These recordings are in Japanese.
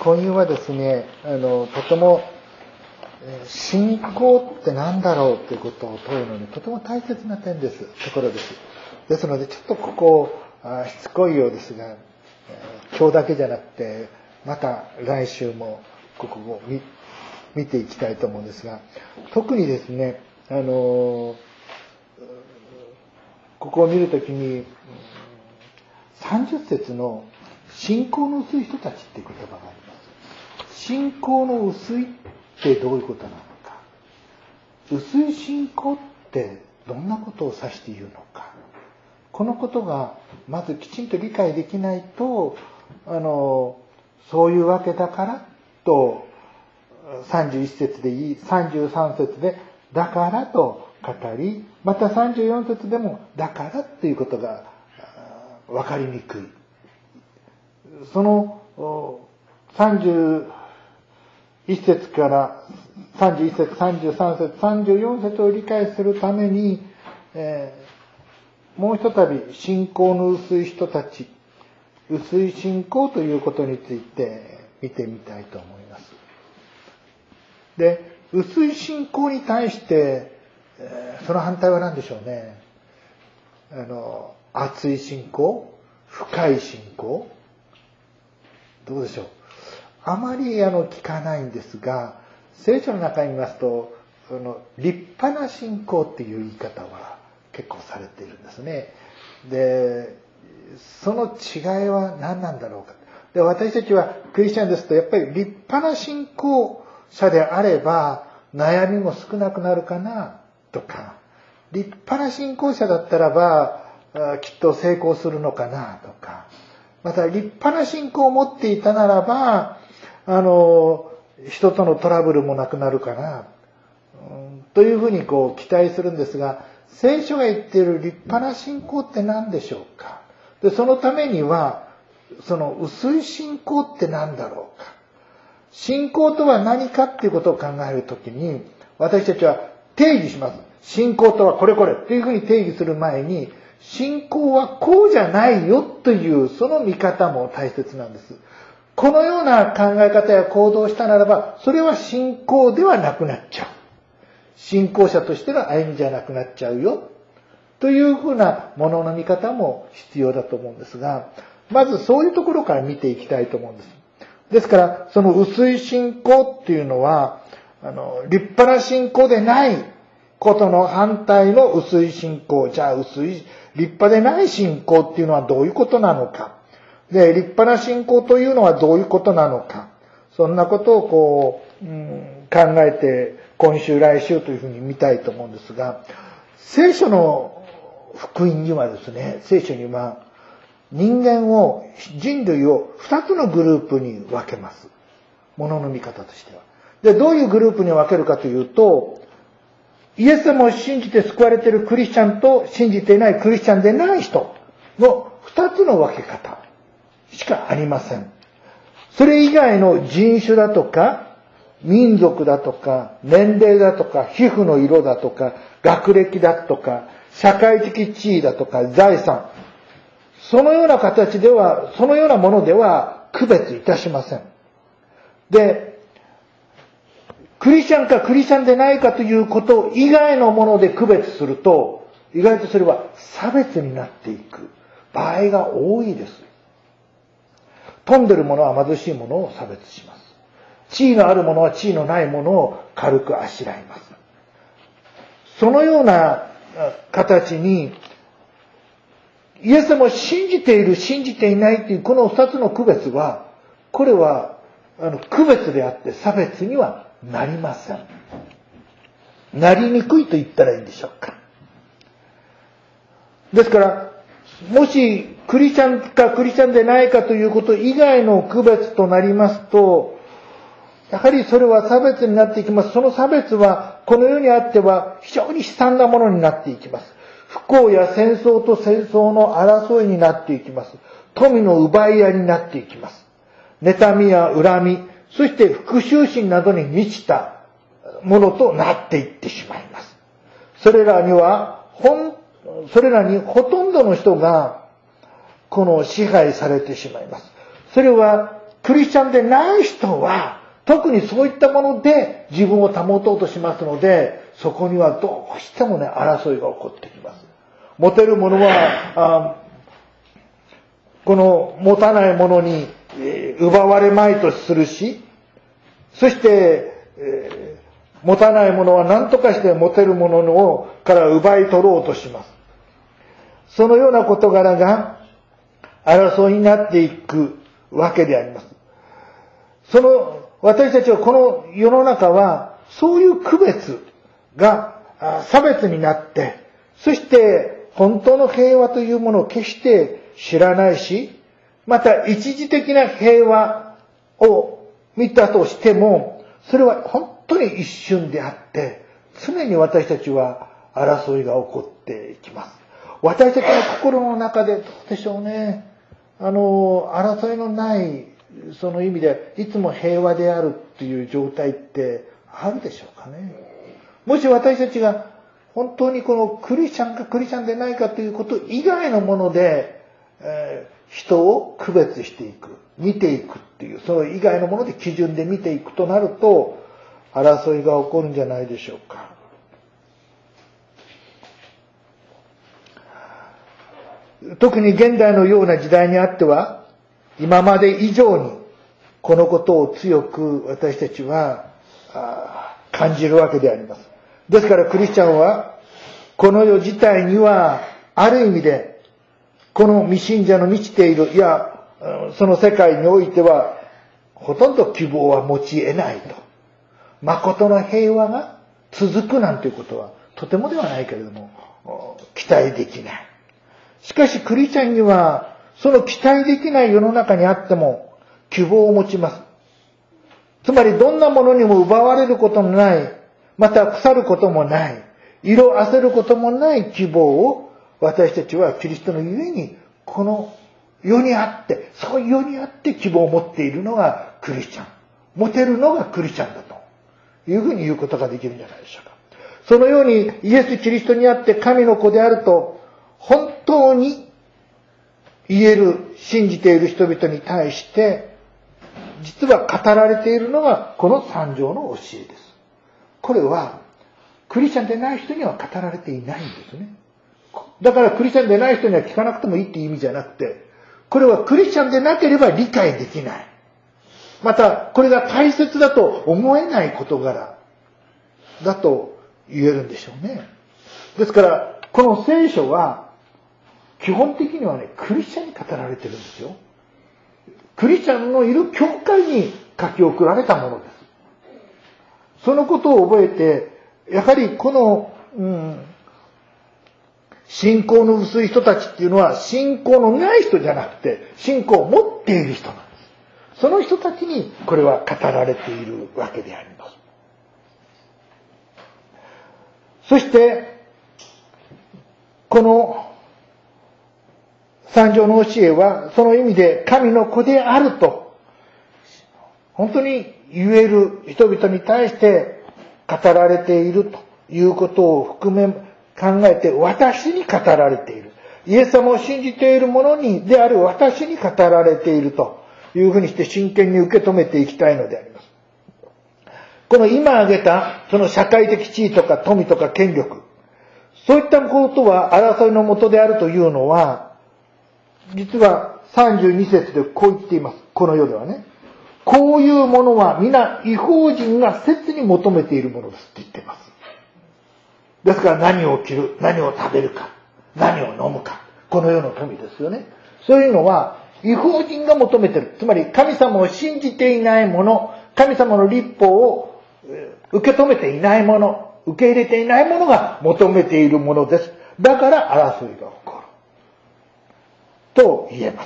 今夜はですね、とても信仰って何だろうということを問うのにとても大切なところです。ですのでちょっとここしつこいようですが、今日だけじゃなくてまた来週もここを見ていきたいと思うんですが、特にですね、ここを見るときに30節の信仰の薄い人たちっていう言葉があります。信仰の薄いってどういうことなのか、薄い信仰ってどんなことを指して言うのか、このことがまずきちんと理解できないと、そういうわけだからと31節でいい、33節でだからと語り、また34節でもだからっていうことが分かりにくい。その31節から31節、33節、34節を理解するために、もうひとたび信仰の薄い人たち、薄い信仰ということについて見てみたいと思います。で、薄い信仰に対して、その反対は何でしょうね。熱い信仰、深い信仰、どうでしょう。あまり聞かないんですが、聖書の中に見ますと、立派な信仰っていう言い方は結構されているんですね。で、その違いは何なんだろうか。で、私たちはクリスチャンですと、やっぱり立派な信仰者であれば悩みも少なくなるかなとか、立派な信仰者だったらばきっと成功するのかなとか、また立派な信仰を持っていたならば人とのトラブルもなくなるかな、というふうに期待するんですが、聖書が言っている立派な信仰って何でしょうか。で、そのためにはその薄い信仰って何だろうか。信仰とは何かっていうことを考えるときに、私たちは定義します。信仰とはこれこれっていうふうに定義する前に、信仰はこうじゃないよというその見方も大切なんです。このような考え方や行動をしたならば、それは信仰ではなくなっちゃう。信仰者としての歩みじゃなくなっちゃうよ。というふうなものの見方も必要だと思うんですが、まずそういうところから見ていきたいと思うんです。ですから、その薄い信仰っていうのは、立派な信仰でないことの反対の薄い信仰。じゃあ立派でない信仰っていうのはどういうことなのか。で、立派な信仰というのはどういうことなのか。そんなことを考えて、今週来週というふうに見たいと思うんですが、聖書の福音にはですね、聖書には人類を2つのグループに分けます。ものの見方としては。で、どういうグループに分けるかというと、イエス様を信じて救われているクリスチャンと信じていないクリスチャンでない人の2つの分け方しかありません。それ以外の人種だとか、民族だとか、年齢だとか、皮膚の色だとか、学歴だとか、社会的地位だとか、財産、そのような形では、そのようなものでは区別いたしません。で、クリスチャンかクリスチャンでないかということ以外のもので区別すると、意外とそれは差別になっていく場合が多いです。富んでるものは貧しいものを差別します。地位のあるものは地位のないものを軽くあしらいます。そのような形に、イエス様を信じている、信じていないというこの二つの区別は、これは区別であって差別にはなりません。なりにくいと言ったらいいんでしょうか。ですから、もしクリスチャンかクリスチャンでないかということ以外の区別となりますと、やはりそれは差別になっていきます。その差別はこの世にあっては非常に悲惨なものになっていきます。不幸や戦争と戦争の争いになっていきます。富の奪い合いになっていきます。妬みや恨み、そして復讐心などに満ちたものとなっていってしまいます。それらにほとんどの人が支配されてしまいます。それはクリスチャンでない人は、特にそういったもので自分を保とうとしますので、そこにはどうしてもね、争いが起こってきます。持てるものは、この持たないものに奪われまいとするし、そして、持たないものは何とかして持てるものから奪い取ろうとします。そのような事柄が争いになっていくわけであります。私たちはこの世の中はそういう区別が差別になって、そして本当の平和というものを決して知らないし、また一時的な平和を見たとしても、それは本当に一瞬であって、常に私たちは争いが起こっていきます。私たちの心の中でどうでしょうね。争いのないその意味でいつも平和であるっていう状態ってあるでしょうかね。もし私たちが本当にこのクリスチャンかクリスチャンでないかということ以外のもので、人を区別していく、見ていくっていう、その以外のもので基準で見ていくとなると、争いが起こるんじゃないでしょうか。特に現代のような時代にあっては、今まで以上にこのことを強く私たちは感じるわけであります。ですからクリスチャンはこの世自体にはある意味でこの未信者の満ちている、いやその世界においてはほとんど希望は持ち得ないと。誠の平和が続くなんていうことはとてもではないけれども期待できない。しかしクリスチャンにはその期待できない世の中にあっても希望を持ちます。つまりどんなものにも奪われることのない、また腐ることもない、色あせることもない希望を私たちはキリストのゆえにこの世にあって、そういう世にあって希望を持っているのがクリスチャン。持てるのがクリスチャンだというふうに言うことができるんじゃないでしょうか。そのようにイエス・キリストにあって神の子であると本当に言える、信じている人々に対して実は語られているのがこの三条の教えです。これはクリスチャンでない人には語られていないんですね。だからクリスチャンでない人には聞かなくてもいいっていう意味じゃなくて、これはクリスチャンでなければ理解できない。またこれが大切だと思えない事柄だと言えるんでしょうね。ですからこの聖書は基本的にはね、クリスチャンに語られてるんですよ。クリスチャンのいる教会に書き送られたものです。そのことを覚えて、やはりこの、信仰の薄い人たちっていうのは信仰のない人じゃなくて信仰を持っている人なんです。その人たちにこれは語られているわけであります。そしてこの三条の教えはその意味で神の子であると本当に言える人々に対して語られているということを含め考えて私に語られている。イエス様を信じている者にである私に語られているというふうにして真剣に受け止めていきたいのであります。この今挙げたその社会的地位とか富とか権力、そういったことは争いのもとであるというのは実は32節でこう言っています。この世ではね。こういうものは皆異邦人が切に求めているものですって言っています。ですから何を着る、何を食べるか、何を飲むか。この世の富ですよね。そういうのは異邦人が求めている。つまり神様を信じていないもの、神様の律法を受け止めていないもの、受け入れていないものが求めているものです。だから争いが起こる。と言えます。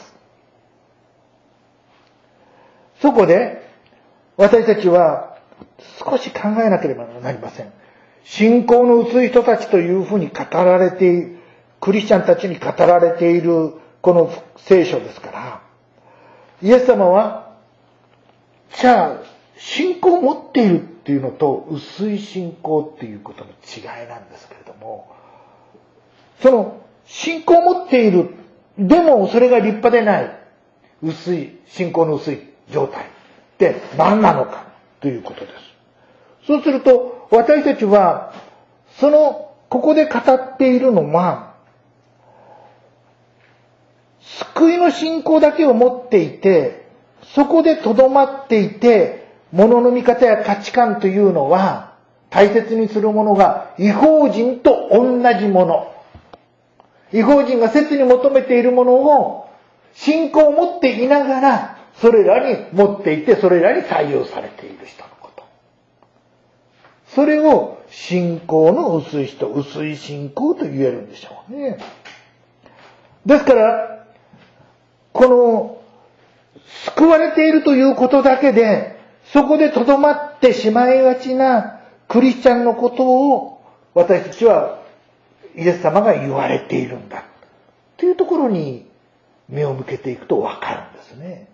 そこで私たちは少し考えなければなりません。信仰の薄い人たちというふうに語られている、クリスチャンたちに語られているこの聖書ですから、イエス様はじゃあ信仰を持っているっていうのと薄い信仰っていうことの違いなんですけれども、その信仰を持っているでもそれが立派でない、薄い、信仰の薄い。 状態って何なのかということです。そうすると、私たちは、ここで語っているのは、救いの信仰だけを持っていて、そこで留まっていて、物の見方や価値観というのは、大切にするものが異邦人と同じもの。異邦人が切に求めているものを、信仰を持っていながら、それらに持っていて、それらに採用されている人のこと。それを信仰の薄い人、薄い信仰と言えるんでしょうね。ですから、救われているということだけで、そこで留まってしまいがちなクリスチャンのことを私たちはイエス様が言われているんだというところに目を向けていくと分かるんですね。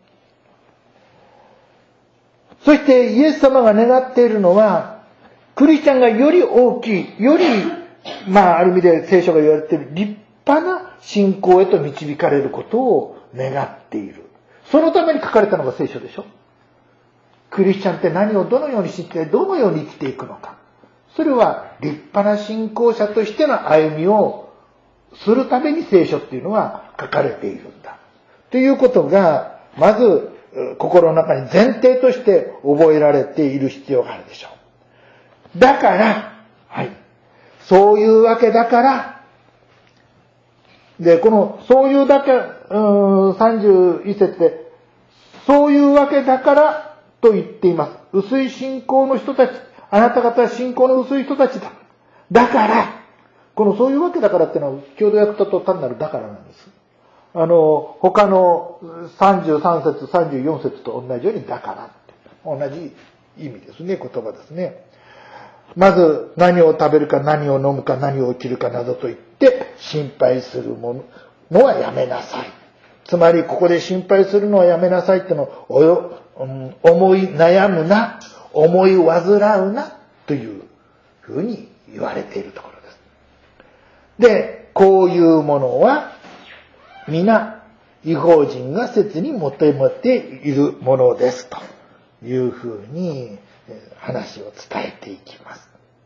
そしてイエス様が願っているのは、クリスチャンがより大きい、よりある意味で聖書が言われている立派な信仰へと導かれることを願っている。そのために書かれたのが聖書でしょ。クリスチャンって何をどのように知ってどのように生きていくのか。それは立派な信仰者としての歩みをするために聖書っていうのは書かれているんだ。ということが、まず心の中に前提として覚えられている必要があるでしょう。だから、そういうわけだから、で、そういうだけ、31節で、そういうわけだからと言っています。薄い信仰の人たち、あなた方は信仰の薄い人たちだ。だから、そういうわけだからっていうのは、共同訳と単なるだからなんです。他の33節、34節と同じようにだからって、同じ意味ですね、言葉ですね。まず、何を食べるか、何を飲むか、何を着るかなどと言って、心配するのはやめなさい。つまり、ここで心配するのはやめなさいってのを、思い悩むな、思い煩うな、というふうに言われているところです。で、こういうものは、皆、異邦人が切に求めているものです、というふうに、話を伝えていきます。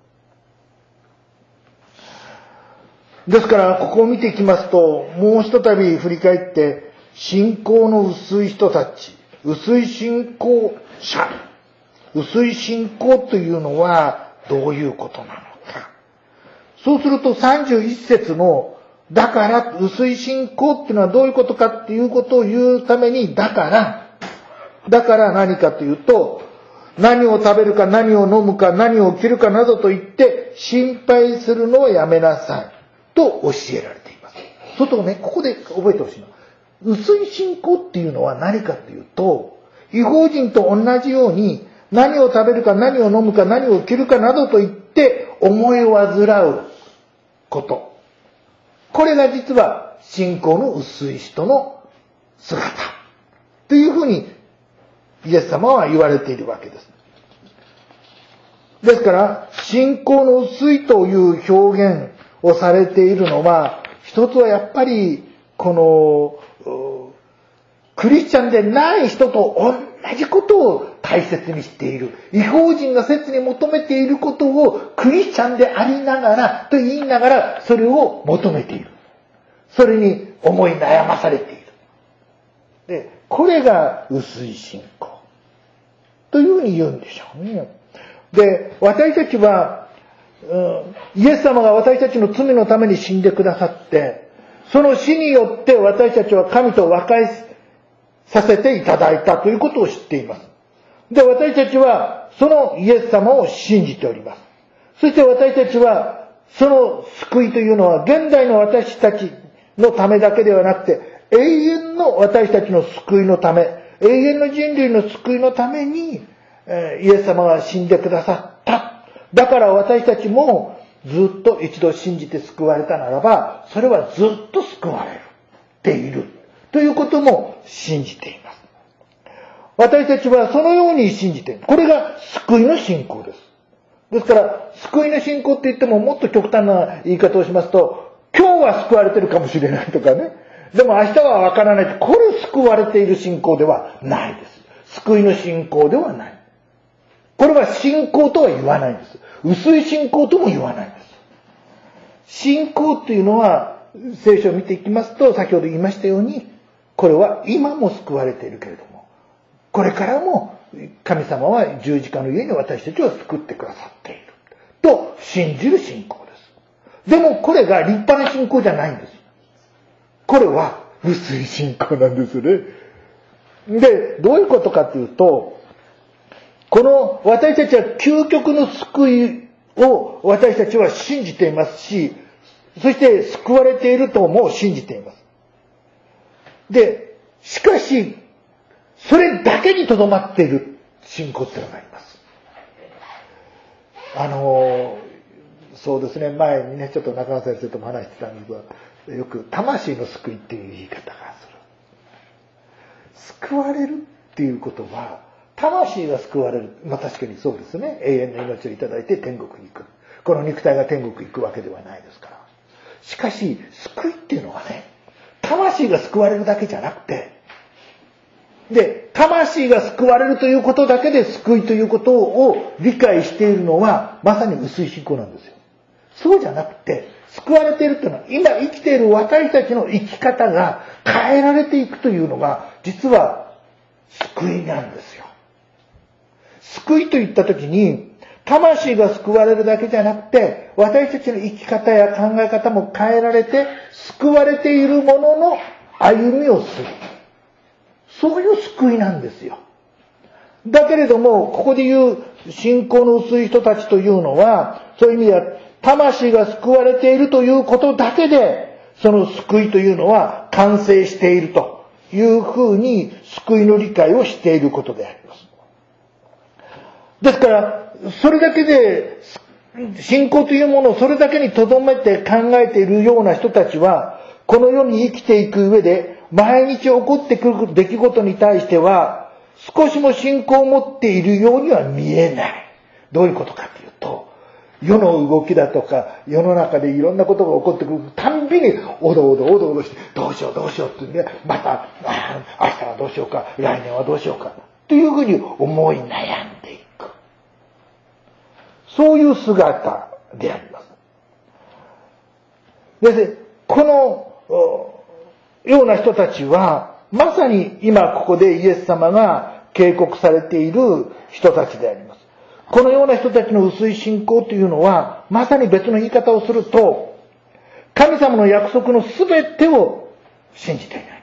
ですから、ここを見ていきますと、もう一たび振り返って、信仰の薄い人たち、薄い信仰者、薄い信仰というのはどういうことなのか。そうすると31節の、だから、薄い信仰っていうのはどういうことかっていうことを言うために、だから何かというと、何を食べるか、何を飲むか、何を着るかなどと言って、心配するのをやめなさい。と教えられています。そうするとね、ここで覚えてほしいのは、薄い信仰っていうのは何かというと、異邦人と同じように、何を食べるか、何を飲むか、何を着るかなどと言って、思い煩うこと。これが実は、信仰の薄い人の姿。というふうに、イエス様は言われているわけです。ですから、信仰の薄いという表現をされているのは、一つはやっぱり、クリスチャンでない人と同じことを大切にしている。異邦人が切に求めていることをクリスチャンでありながら、と言いながら、それを求めている。それに思い悩まされている。で、これが薄い信仰。というふうに言うんでしょうね。で、私たちは、イエス様が私たちの罪のために死んでくださって、その死によって私たちは神と和解させていただいたということを知っています。で、私たちはそのイエス様を信じております。そして私たちはその救いというのは現代の私たちのためだけではなくて、永遠の私たちの救いのため、永遠の人類の救いのために、イエス様が死んでくださった。だから私たちもずっと一度信じて救われたならば、それはずっと救われているということも信じています。私たちはそのように信じている。これが救いの信仰です。ですから、救いの信仰って言ってももっと極端な言い方をしますと、今日は救われてるかもしれないとかね。でも明日はわからない。これ救われている信仰ではないです。 救いの信仰ではない。これは信仰とは言わないんです。薄い信仰とも言わないんです。信仰っていうのは、聖書を見ていきますと、先ほど言いましたように、これは今も救われているけれども、これからも神様は十字架の上に私たちを救ってくださっていると信じる信仰です。でもこれが立派な信仰じゃないんです。これは薄い信仰なんですね。で、どういうことかというと、この私たちは究極の救いを私たちは信じていますし、そして救われているとも信じています。で、しかし、それだけにとどまっている信仰っていうのがあります。そうですね、前にね、ちょっと中野先生とも話してたんですが、よく魂の救いっていう言い方がする。救われるっていうことは、魂が救われる。まあ確かにそうですね。永遠の命をいただいて天国に行く。この肉体が天国に行くわけではないですから。しかし、救いっていうのはね、魂が救われるだけじゃなくて、で、魂が救われるということだけで救いということを理解しているのは、まさに薄い信仰なんですよ。そうじゃなくて、救われているというのは、今生きている私たちの生き方が変えられていくというのが、実は救いなんですよ。救いといったときに、魂が救われるだけじゃなくて、私たちの生き方や考え方も変えられて、救われているものの歩みをする。そういう救いなんですよ。だけれども、ここで言う信仰の薄い人たちというのは、そういう意味では、魂が救われているということだけで、その救いというのは完成しているというふうに、救いの理解をしていることであります。ですから、それだけで、信仰というものをそれだけに留めて考えているような人たちは、この世に生きていく上で、毎日起こってくる出来事に対しては、少しも信仰を持っているようには見えない。どういうことかというと、世の動きだとか、世の中でいろんなことが起こってくるたんびに、おどおどして、どうしようってね、また、明日はどうしようか、来年はどうしようか、というふうに思い悩んでいく。そういう姿であります。で、このような人たちは、まさに今ここでイエス様が警告されている人たちであります。このような人たちの薄い信仰というのは、まさに別の言い方をすると、神様の約束の全てを信じていないんです。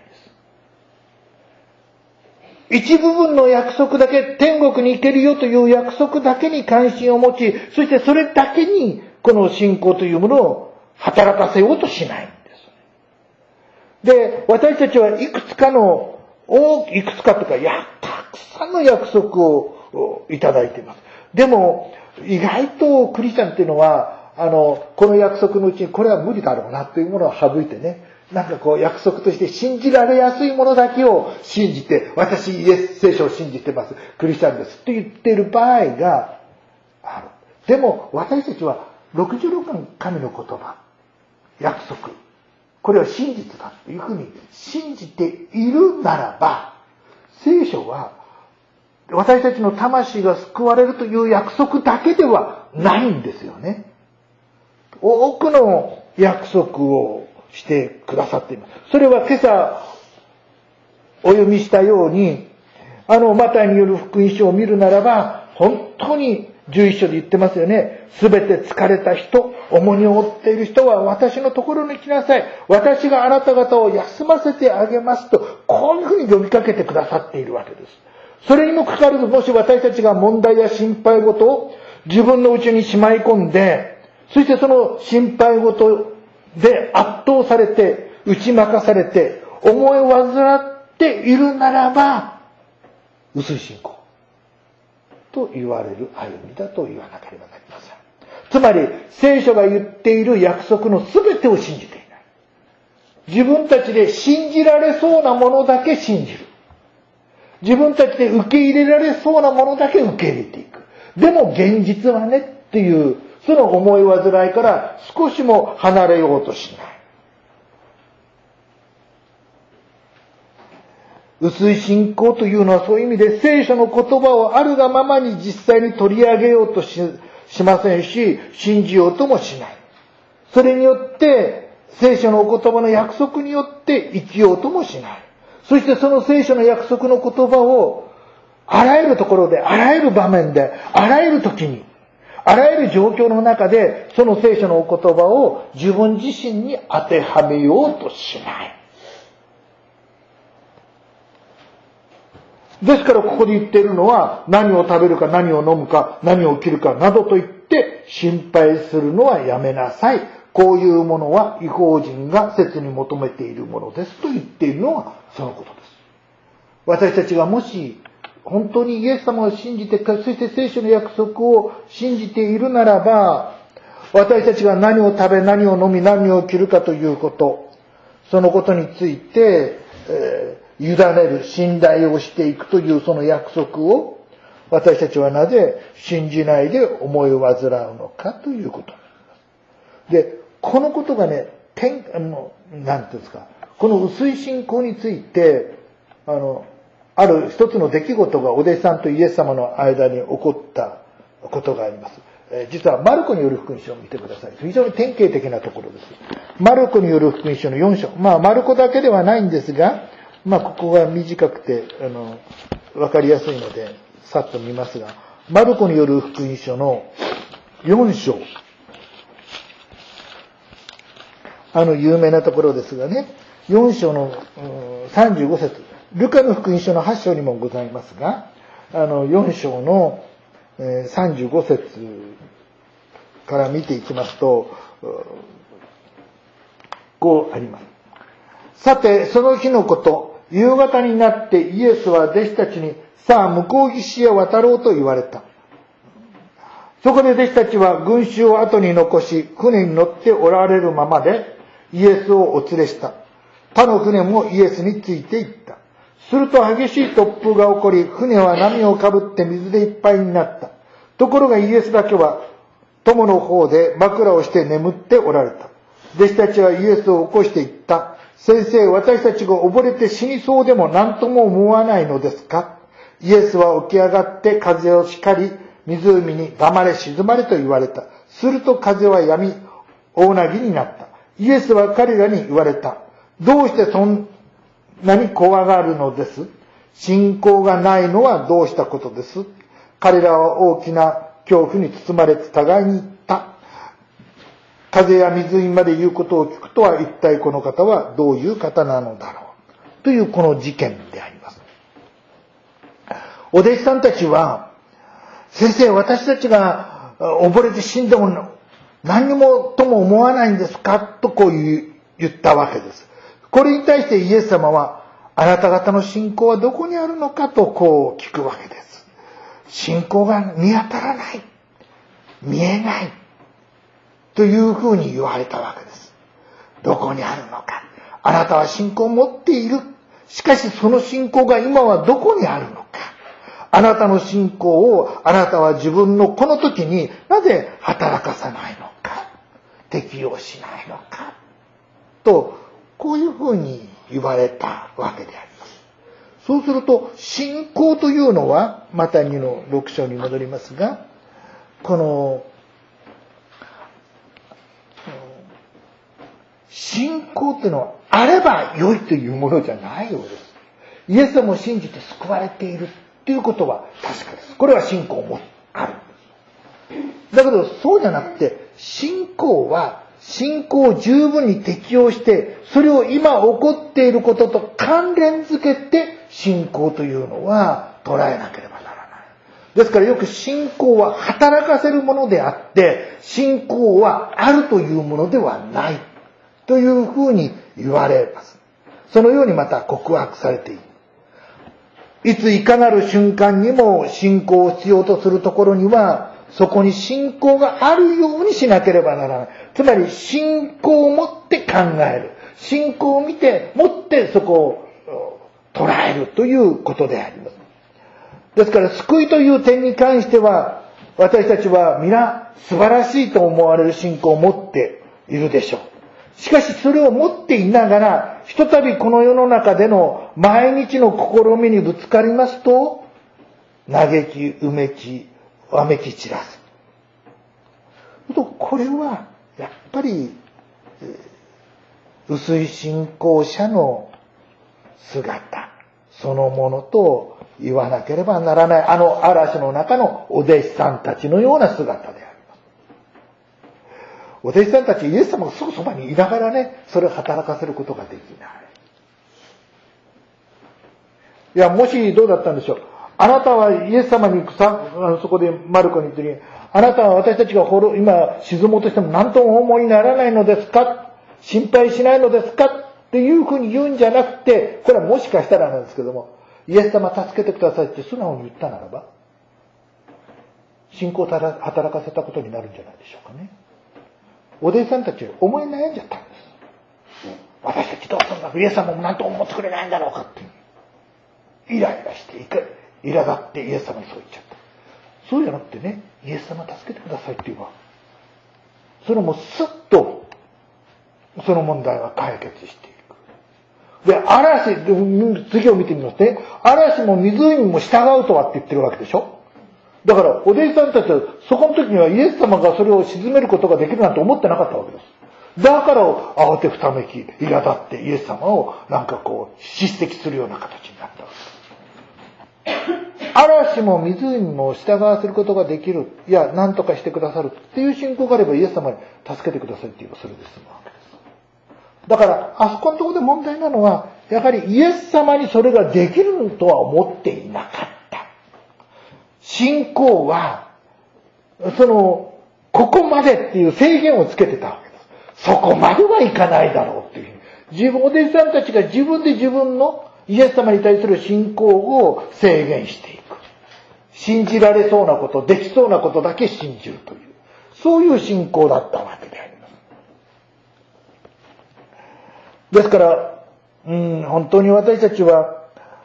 一部分の約束だけ、天国に行けるよという約束だけに関心を持ち、そしてそれだけにこの信仰というものを働かせようとしないんです。で、私たちはいくつかとか、たくさんの約束をいただいています。でも、意外とクリスチャンっていうのは、この約束のうちにこれは無理だろうなというものを省いてね、なんかこう約束として信じられやすいものだけを信じて、私イエス聖書を信じてます。クリスチャンですって言っている場合がある。でも私たちは66年神の言葉、約束、これは真実だというふうに信じているならば、聖書は私たちの魂が救われるという約束だけではないんですよね。多くの約束をしてくださっています。それは今朝お読みしたように、マタイによる福音書を見るならば、本当に11章で言ってますよね。すべて疲れた人、重荷を負っている人は私のところに来なさい。私があなた方を休ませてあげますと、こういうふうに呼びかけてくださっているわけです。それにもかかわらず、もし私たちが問題や心配事を自分のうちにしまい込んで、そしてその心配事で圧倒されて、打ち負かされて、思い患っているならば、薄い信仰と言われる歩みだと言わなければなりません。つまり、聖書が言っている約束の全てを信じていない。自分たちで信じられそうなものだけ信じる。自分たちで受け入れられそうなものだけ受け入れていく。でも現実はねっていう、その思い煩いから少しも離れようとしない。 薄い信仰というのはそういう意味で聖書の言葉をあるがままに実際に取り上げようと しませんし、信じようともしない。それによって聖書のお言葉の約束によって生きようともしない。そしてその聖書の約束の言葉をあらゆるところで、あらゆる場面で、あらゆる時に、あらゆる状況の中でその聖書のお言葉を自分自身に当てはめようとしない。ですからここで言っているのは、何を食べるか何を飲むか何を着るかなどと言って心配するのはやめなさい。こういうものは異邦人が切に求めているものですと言っているのはそのことです。私たちがもし本当にイエス様を信じて、そして聖書の約束を信じているならば、私たちが何を食べ何を飲み何を着るかということ、そのことについて、委ねる、信頼をしていくというその約束を私たちはなぜ信じないで思い煩うのかということで、このことがね、なんていうんですか、この薄い信仰についてある一つの出来事がお弟子さんとイエス様の間に起こったことがあります。実はマルコによる福音書を見てください。非常に典型的なところです。マルコによる福音書の4章。マルコだけではないんですが、ここが短くてわかりやすいのでさっと見ますが、マルコによる福音書の4章、有名なところですがね、4章の35節、ルカの福音書の8章にもございますが、4章の35節から見ていきますと、こうあります。さて、その日のこと、夕方になってイエスは弟子たちに、さあ向こう岸へ渡ろうと言われた。そこで弟子たちは群衆を後に残し、船に乗っておられるままでイエスをお連れした。他の船もイエスについて行った。すると激しい突風が起こり、船は波をかぶって水でいっぱいになった。ところがイエスだけは友の方で枕をして眠っておられた。弟子たちはイエスを起こして言った。先生、私たちが溺れて死にそうでも何とも思わないのですか？イエスは起き上がって風を叱り、湖に黙れ静まれと言われた。すると風は止み、大なぎになった。イエスは彼らに言われた。どうしてそんなに怖がるのです？信仰がないのはどうしたことです？彼らは大きな恐怖に包まれて互いに言った。風や湖まで言うことを聞くとは一体この方はどういう方なのだろうというこの事件であります。お弟子さんたちは、先生、私たちが溺れて死んでも何にもとも思わないんですかとこう言ったわけです。これに対してイエス様は、あなた方の信仰はどこにあるのかとこう聞くわけです。信仰が見当たらない、見えないというふうに言われたわけです。どこにあるのか。あなたは信仰を持っている。しかしその信仰が今はどこにあるのか。あなたの信仰をあなたは自分のこの時になぜ働かさないのか。適用しないのか。と、こういうふうに言われたわけであります。そうすると、信仰というのは、マタイ2の6章に戻りますが、この、信仰っていうのはあれば良いというものじゃないようです。イエス様を信じて救われているということは確かです。これは信仰もあるんです。だけどそうじゃなくて、信仰は信仰を十分に適用して、それを今起こっていることと関連づけて信仰というのは捉えなければならない。ですからよく信仰は働かせるものであって、信仰はあるというものではないというふうに言われます。そのようにまた告白されている。いついかなる瞬間にも信仰を必要とするところには、そこに信仰があるようにしなければならない。つまり信仰を持って考える。信仰を持ってそこを捉えるということであります。ですから救いという点に関しては、私たちは皆素晴らしいと思われる信仰を持っているでしょう。 しかしそれを持っていながら、ひとたびこの世の中での毎日の試みにぶつかりますと、嘆き、うめき、わめき散らす。これは、やっぱり、薄い信仰者の姿そのものと言わなければならない、嵐の中のお弟子さんたちのような姿であります。お弟子さんたち、イエス様がすぐそばにいながらね、それを働かせることができない。いや、もしどうだったんでしょう。あなたはイエス様にそこでマルコに言ってるように、あなたは私たちが今沈もうとしても何とも思いにならないのですか、心配しないのですかっていうふうに言うんじゃなくて、これはもしかしたらなんですけども、イエス様助けてくださいって素直に言ったならば、信仰を働かせたことになるんじゃないでしょうかね。お弟子さんたちは思い悩んじゃったんです。私たちどうするんだ、イエス様も何とも思ってくれないんだろうかって。イライラして、苛立ってイエス様にそう言っちゃった。そうじゃなくてね、イエス様助けてくださいって言えば、それもスッと、その問題は解決していく。で、次を見てみますね。嵐も湖も従うとはって言ってるわけでしょ。だから、お弟子さんたちは、そこの時にはイエス様がそれを鎮めることができるなんて思ってなかったわけです。だから、慌てふためき、苛立ってイエス様を叱責するような形になったわけです。嵐も湖も従わせることができる。いや、何とかしてくださるっていう信仰があれば、イエス様に助けてくださいって言えばそれで済むわけです。だから、あそこのところで問題なのは、やはりイエス様にそれができるとは思っていなかった。信仰は、ここまでっていう制限をつけてたわけです。そこまではいかないだろうっていうふうに。お弟子さんたちが自分で自分のイエス様に対する信仰を制限していく。信じられそうなこと、できそうなことだけ信じるという。そういう信仰だったわけであります。ですから、本当に私たちは、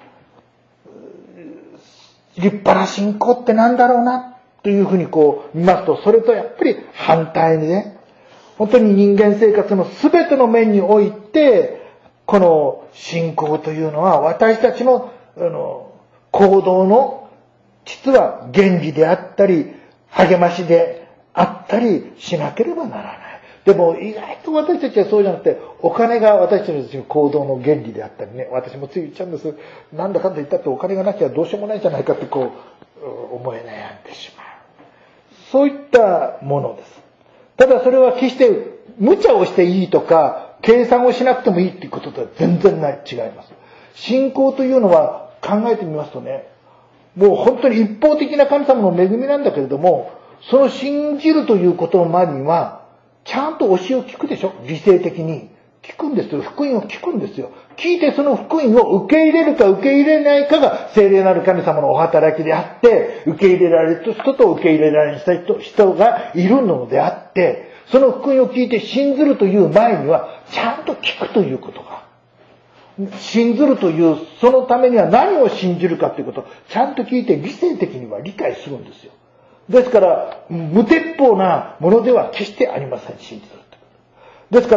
立派な信仰って何だろうなというふうに見ますと、それとやっぱり反対にね、本当に人間生活の全ての面において、この信仰というのは私たちの行動の実は原理であったり、励ましであったりしなければならない。でも意外と私たちはそうじゃなくて、お金が私たちの行動の原理であったりね、私もつい言っちゃうんです。なんだかんだ言ったってお金がなきゃどうしようもないじゃないかって思い悩んでしまう。そういったものです。ただそれは決して無茶をしていいとか、計算をしなくてもいいっていうこととは全然違います。信仰というのは考えてみますとね、もう本当に一方的な神様の恵みなんだけれども、その信じるということの前には、ちゃんと教えを聞くでしょ。理性的に。聞くんですよ。福音を聞くんですよ。聞いてその福音を受け入れるか受け入れないかが聖霊なる神様のお働きであって、受け入れられる人と受け入れられない人がいるのであって、その福音を聞いて信ずるという前には、ちゃんと聞くということが。信ずるという、そのためには何を信じるかということをちゃんと聞いて理性的には理解するんですよ。ですから、無鉄砲なものでは決してありません、信じる。ですから、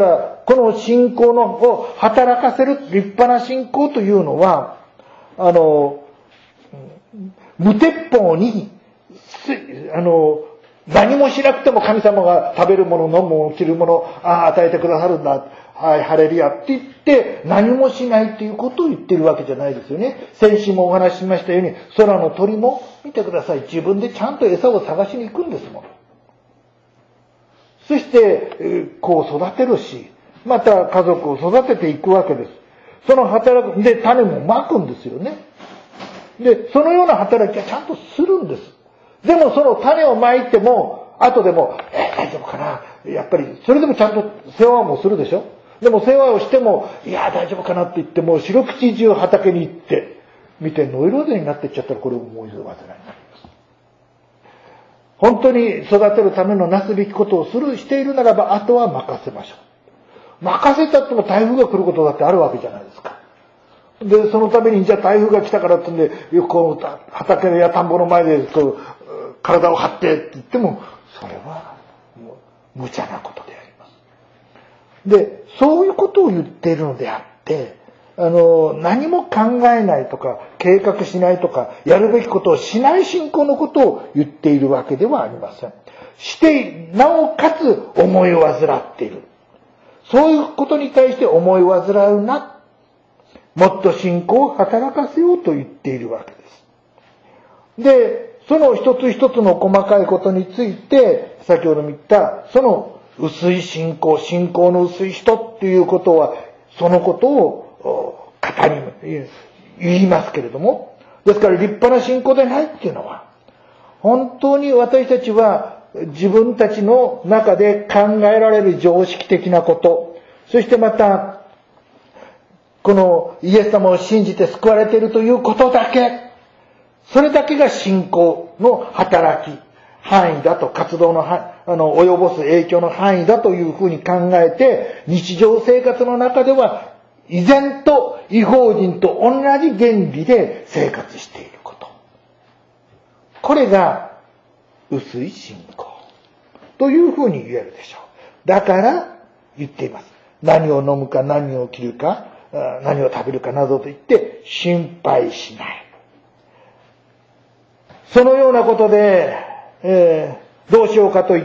この信仰を働かせる立派な信仰というのは、無鉄砲に、何もしなくても神様が食べるもの、飲むもの、着るもの、与えてくださるんだ。はい、ハレルヤって言って、何もしないっていうことを言ってるわけじゃないですよね。先週もお話ししましたように、空の鳥も見てください。自分でちゃんと餌を探しに行くんですもの。そして、子を育てるし、また家族を育てていくわけです。その働く、で、種もまくんですよね。で、そのような働きはちゃんとするんです。でもその種をまいても、後でも、大丈夫かな。やっぱり、それでもちゃんと世話もするでしょ。でも世話をしても、大丈夫かなって言っても、四六時中畑に行って、見てノイローゼになっていっちゃったら、これも思い出煩いになります。本当に育てるためのなすべきことをしているならば、あとは任せましょう。任せたっても台風が来ることだってあるわけじゃないですか。で、そのために、じゃあ台風が来たからってんで、畑や田んぼの前で体を張ってって言っても、それはもう無茶なことであります。 で、そういうことを言っているのであって、何も考えないとか、計画しないとか、やるべきことをしない信仰のことを言っているわけではありません。して、なおかつ思いを患っている。そういうことに対して思いを患うな。もっと信仰を働かせようと言っているわけです。で、その一つ一つの細かいことについて、先ほども言った、その薄い信仰の薄い人っていうことは、そのことを言いますけれども、ですから立派な信仰でないっていうのは、本当に私たちは自分たちの中で考えられる常識的なこと、そしてまた、このイエス様を信じて救われているということだけ、それだけが信仰の働き、範囲だと、活動の及ぼす影響の範囲だというふうに考えて、日常生活の中では、依然と異邦人と同じ原理で生活していること。これが薄い信仰というふうに言えるでしょう。だから言っています。何を飲むか何を着るか何を食べるかなどと言って心配しない。そのようなことで、どうしようかと言って、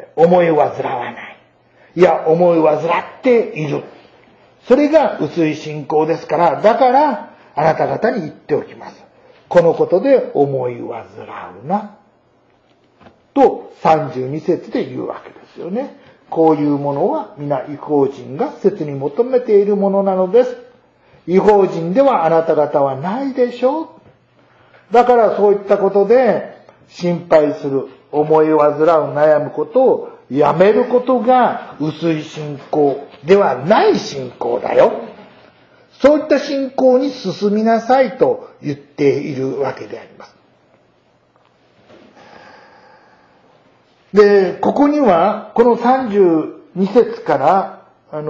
思いを煩わない。いや、思いを患っている。それが薄い信仰ですから、だからあなた方に言っておきます。このことで思いを煩うな。と32節で言うわけですよね。こういうものは皆異邦人が切に求めているものなのです。異邦人ではあなた方はないでしょう。だからそういったことで心配する、思いを煩う、悩むことをやめることが薄い信仰ではない信仰だよ。そういった信仰に進みなさいと言っているわけであります。で、ここには、この32節から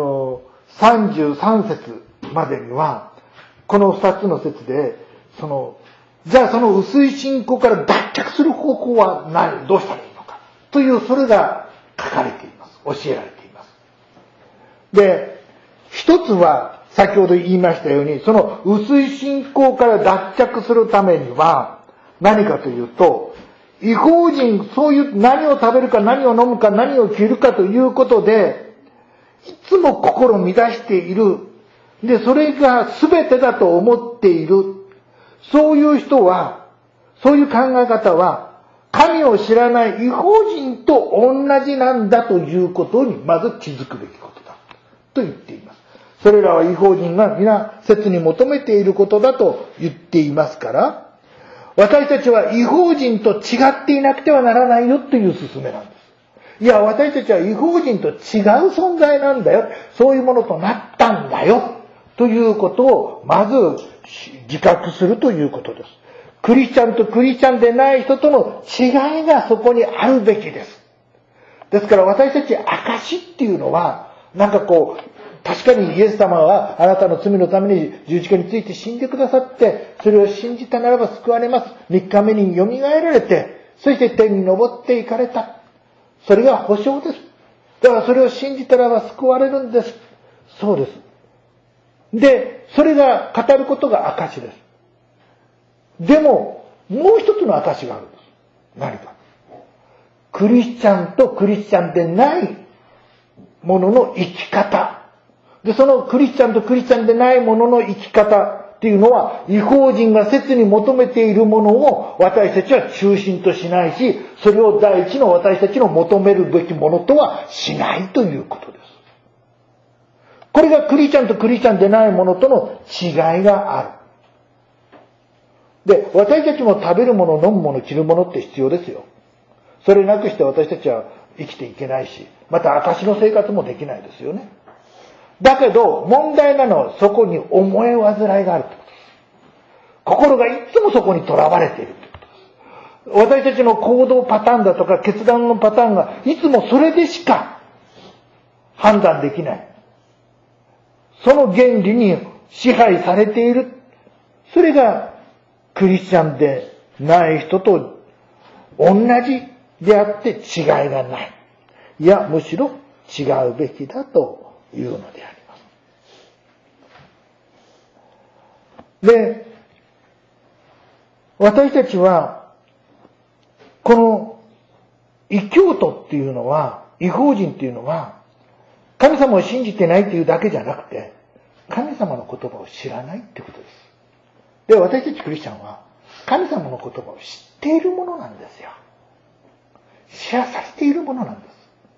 33節までには、この2つの説で、じゃあその薄い信仰から脱却する方法は何、どうしたらいいのか、という、それが書かれています。教えられています。で、一つは、先ほど言いましたように、その薄い信仰から脱却するためには、何かというと、異邦人、そういう何を食べるか何を飲むか何を着るかということで、いつも心を乱している。で、それが全てだと思っている。そういう人は、そういう考え方は、神を知らない異邦人と同じなんだということにまず気づくべきことだ。と言っています。それらは異邦人が皆切に求めていることだと言っていますから、私たちは異邦人と違っていなくてはならないよという勧めなんです。いや、私たちは異邦人と違う存在なんだよ。そういうものとなったんだよ。ということをまず自覚するということです。クリスチャンとクリスチャンでない人との違いがそこにあるべきです。ですから私たち証っていうのは、確かにイエス様はあなたの罪のために十字架について死んでくださって、それを信じたならば救われます。3日目によみがえられて、そして天に昇っていかれた。それが保証です。だからそれを信じたならば救われるんです。そうです。で、それが語ることが証です。でも、もう一つの証があるんです。何か。クリスチャンとクリスチャンでないものの生き方。で、そのクリスチャンとクリスチャンでないものの生き方っていうのは、異邦人が切に求めているものを私たちは中心としないし、それを第一の私たちの求めるべきものとはしないということです。これがクリスチャンとクリスチャンでないものとの違いがある。で、私たちも食べるもの、飲むもの、着るものって必要ですよ。それなくして私たちは生きていけないし、また証の生活もできないですよね。だけど、問題なのはそこに思い煩いがあるってことです。心がいつもそこにとらわれているってことです。私たちの行動パターンだとか決断のパターンがいつもそれでしか判断できない。その原理に支配されている。それがクリスチャンでない人と同じであって違いがない。いや、むしろ違うべきだというのであります。で、私たちは、この異教徒っていうのは、異邦人っていうのは、神様を信じてないっていうだけじゃなくて、神様の言葉を知らないってことです。で、私たちクリスチャンは、神様の言葉を知っているものなんですよ。知らされているものなんです。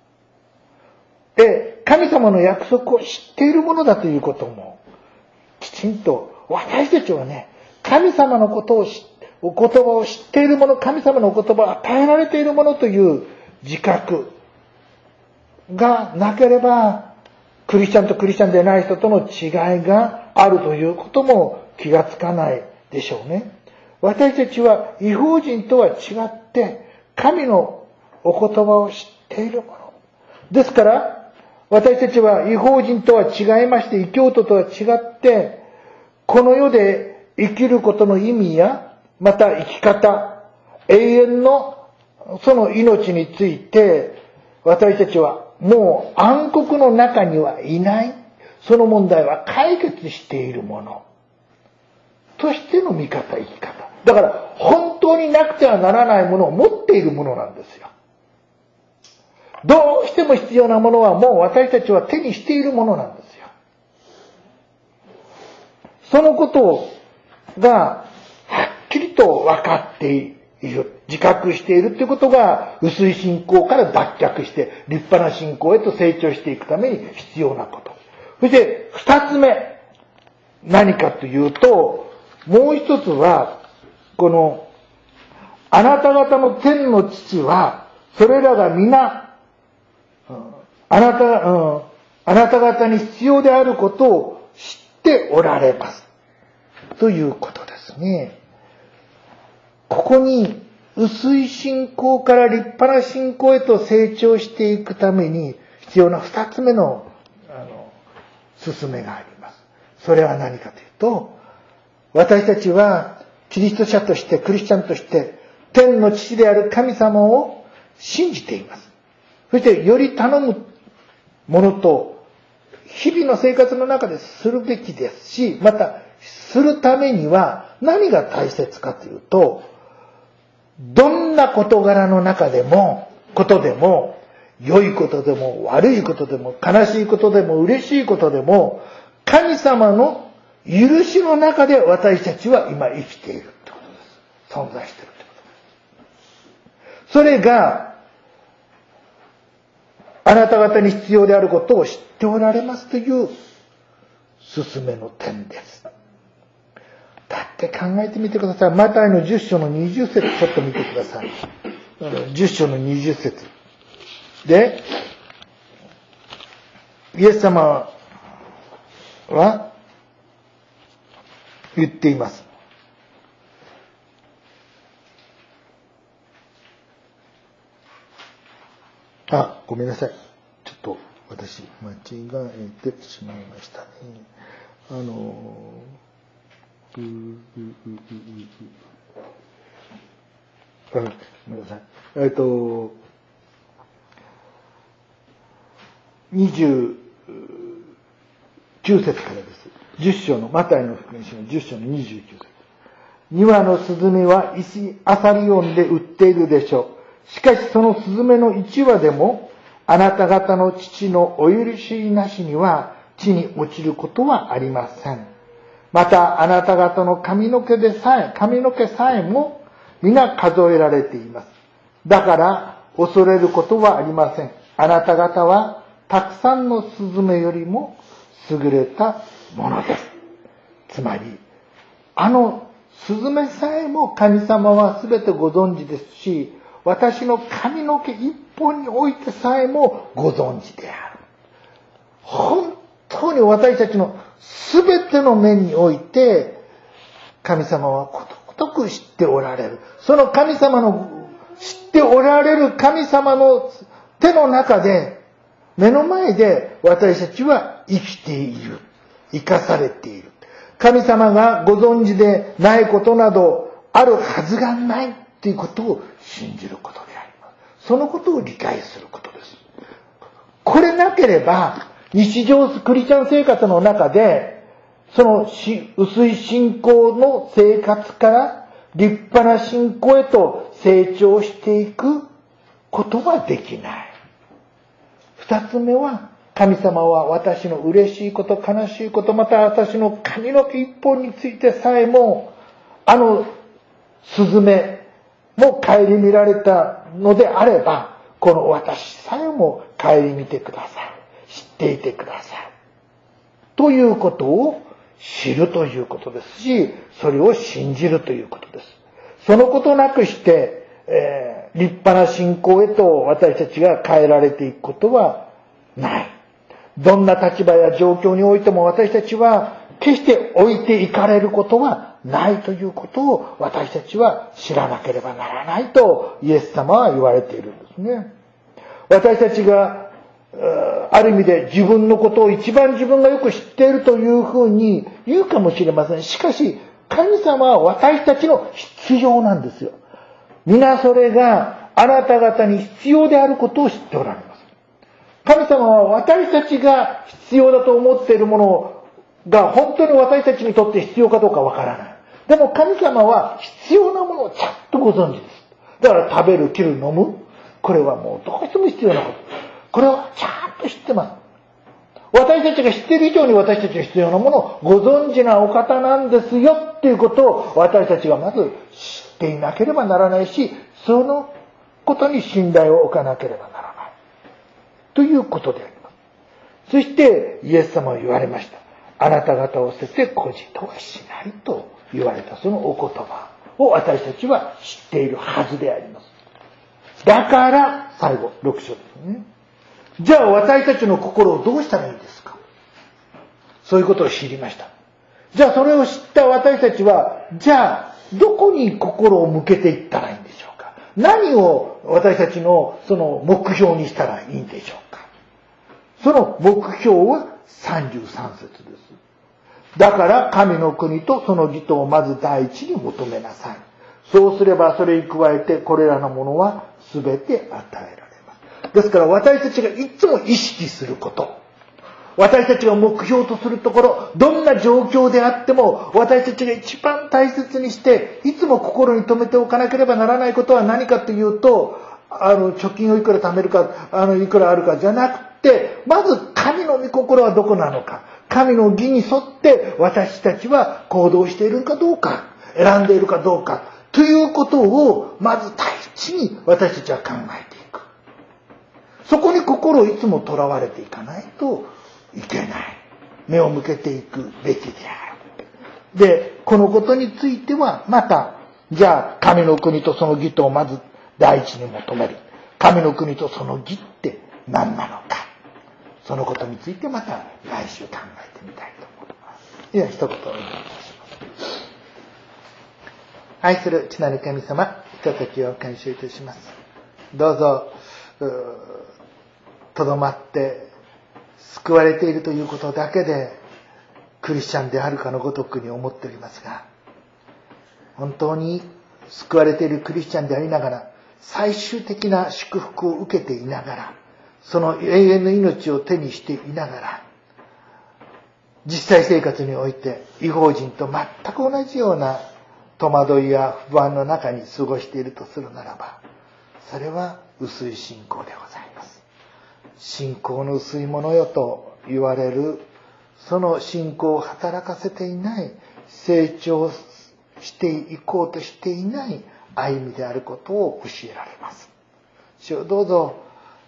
で、神様の約束を知っているものだということも、きちんと、私たちはね、神様のことをお言葉を知っているもの、神様のお言葉を与えられているものという自覚がなければ、クリスチャンとクリスチャンでない人との違いがあるということも気がつかないでしょうね。私たちは異邦人とは違って、神のお言葉を知っているもの。ですから、私たちは異邦人とは違いまして、異教徒とは違って、この世で生きることの意味や、また生き方、永遠のその命について、私たちはもう暗黒の中にはいない。その問題は解決しているもの。としての見方、生き方。だから、本当になくてはならないものを持っているものなんですよ。どうしても必要なものはもう私たちは手にしているものなんですよ。そのことがはっきりと分かっている、自覚しているということが薄い信仰から脱却して立派な信仰へと成長していくために必要なこと。そして二つ目、何かというと、もう一つは、このあなた方の天の父はそれらが皆あなた方に必要であることを知っておられますということですね。ここに薄い信仰から立派な信仰へと成長していくために必要な二つ目の勧めがあります。それは何かというと、私たちはキリスト者としてクリスチャンとして天の父である神様を信じています。そしてより頼むものと日々の生活の中でするべきですし、またするためには何が大切かというと、どんな事柄の中でも、良いことでも悪いことでも悲しいことでも嬉しいことでも、神様の許しの中で私たちは今生きているってことです。存在しているってことです。それがあなた方に必要であることを知っておられますという勧めの点です。だって考えてみてください。マタイの10章の20節ちょっと見てください。10章の20節で、イエス様は言っています。ごめんなさい。ちょっと私間違えてしまいましたね。ごめんなさい。29節からです。10章の、マタイの福音書の10章の29節。2羽のスズメは石あさり音で売っているでしょう。しかしそのスズメの1羽でも、あなた方の父のお許しなしには地に落ちることはありません。またあなた方の髪の毛さえも皆数えられています。だから恐れることはありません。あなた方はたくさんのスズメよりも優れたものです。つまり、スズメさえも神様は全てご存知ですし、私の髪の毛一本においてさえもご存知である。本当に私たちの全ての面において、神様はことごとく知っておられる。その神様の知っておられる神様の手の中で、目の前で私たちは生きている。生かされている。神様がご存知でないことなどあるはずがないということを信じることであります。そのことを理解することです。 これなければ、日常クリスチャン生活の中で、その薄い信仰の生活から立派な信仰へと成長していくことはできない。二つ目は、神様は私の嬉しいこと、悲しいこと、また私の髪の毛一本についてさえも、スズメも顧みられたのであれば、この私さえも顧みてください。知っていてください。ということを知るということですし、それを信じるということです。そのことなくして、立派な信仰へと私たちが変えられていくことはない。どんな立場や状況においても私たちは決して置いていかれることはないということを私たちは知らなければならないとイエス様は言われているんですね。私たちがある意味で自分のことを一番自分がよく知っているというふうに言うかもしれません。しかし神様は私たちの必要なんですよ。皆それがあなた方に必要であることを知っておられます。神様は私たちが必要だと思っているものが本当に私たちにとって必要かどうかわからない。でも神様は必要なものをちゃんとご存知です。だから食べる、着る、飲む。これはもうどうしても必要なこと。これはちゃんと知ってます。私たちが知っている以上に私たちが必要なものをご存知なお方なんですよっていうことを私たちがまず知っていなければならないし、そのことに信頼を置かなければならない。ということであります。そしてイエス様は言われました。あなた方を捨てて孤児とはしないと言われたそのお言葉を私たちは知っているはずであります。だから最後6章ですね。じゃあ私たちの心をどうしたらいいですか。そういうことを知りました。じゃあそれを知った私たちは、じゃあどこに心を向けていったらいいんでしょうか。何を私たちのその目標にしたらいいんでしょうか。その目標は33節です。だから神の国とその義とをまず第一に求めなさい。そうすればそれに加えてこれらのものは全て与えられます。ですから私たちがいつも意識すること。私たちが目標とするところ、どんな状況であっても私たちが一番大切にしていつも心に留めておかなければならないことは何かというと、貯金をいくら貯めるか、いくらあるかじゃなくて、まず神の御心はどこなのか、神の義に沿って私たちは行動しているかどうか、選んでいるかどうかということをまず第一に私たちは考えていく。そこに心をいつもとらわれていかないといけない。目を向けていくべきである。で、このことについてはまた、じゃあ神の国とその義とをまず第一に求める。神の国とその義って何なのか。そのことについてまた来週考えてみたいと思います。では一言お願いいたします。愛する父なる神様、ひとときを感謝いたします。どうぞとどまって救われているということだけでクリスチャンであるかのごとくに思っておりますが、本当に救われているクリスチャンでありながら最終的な祝福を受けていながら、その永遠の命を手にしていながら、実際生活において異邦人と全く同じような戸惑いや不安の中に過ごしているとするならば、それは薄い信仰でございます。信仰の薄いものよと言われる、その信仰を働かせていない、成長していこうとしていない歩みであることを教えられます。主をどうぞ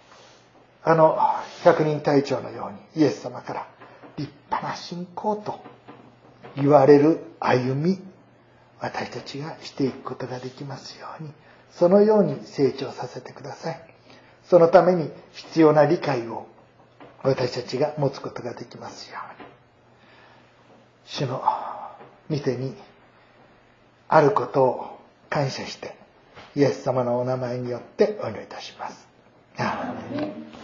百人隊長のようにイエス様から立派な信仰と言われる歩み、私たちがしていくことができますように、そのように成長させてください。そのために必要な理解を私たちが持つことができますように、主の御手にあることを感謝してイエス様のお名前によってお祈りいたします。アーメン。